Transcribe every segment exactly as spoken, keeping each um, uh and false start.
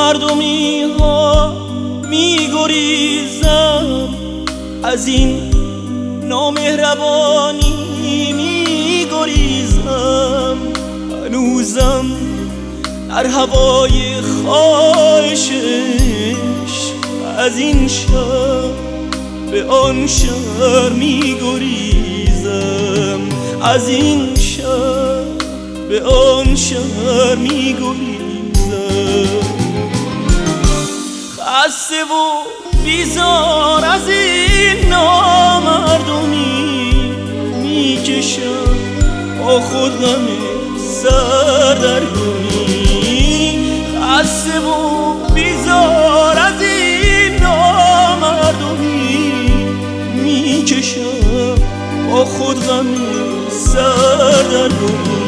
نامردمی ها می گریزم، از این نامهربانی می گریزم. هنوزم در هوای خواهشش از این شهر به آن شهر می گریزم، از این شهر به آن شهر می گریزم. خسته و بیزار از این نامردمی می کشم با خود غم سردرگمی. خسته و بیزار از این نامردمی می کشم با خود غم سردرگمی.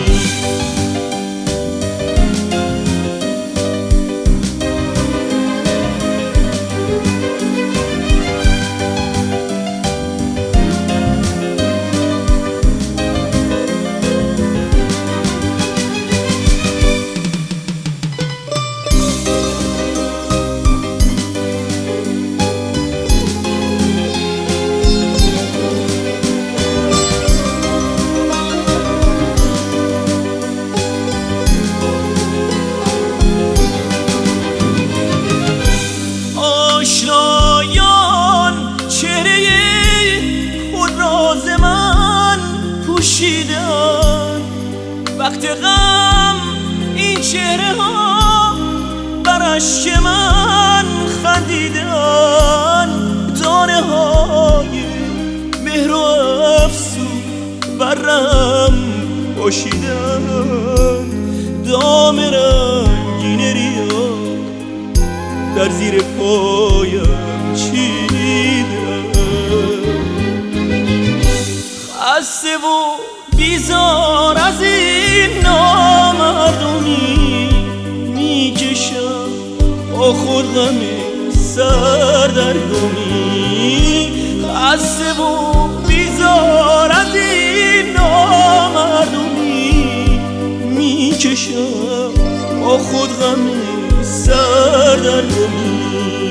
وقت غم این چهره ها بر اشک من خندیدن، دانه های مهر و افسون برم پاشیدن، دام رنگین ریا در زیر پایم چیدن. خسته و بیزار از این نامردمی می کشم با خود غم سردرگمی. خسته و بیزار از این نامردمی می کشم با خود غم سردرگمی.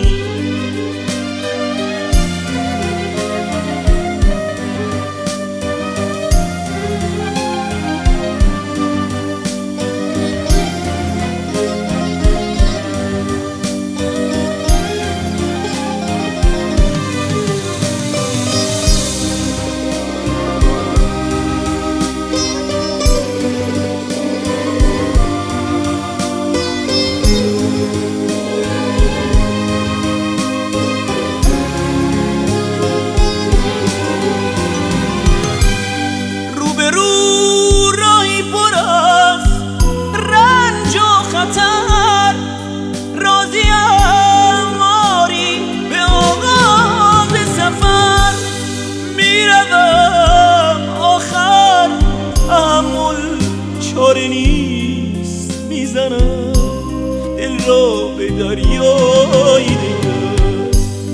چاره نیست میزنم دل را به دریای دیگر.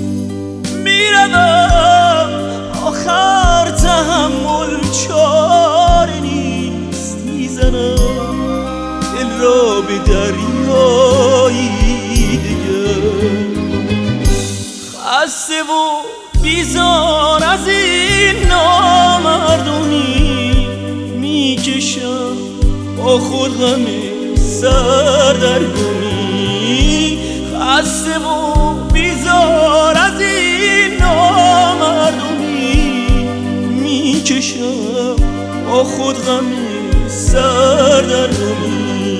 میروم آخر تحمل چاره نیست میزنم دل را به دریای دیگر. خسته و بیزار از این نامردمی می کشم با خود غم سردرگمی. خسته و بیزار از این نامردمی می کشم با خود غم سردرگمی.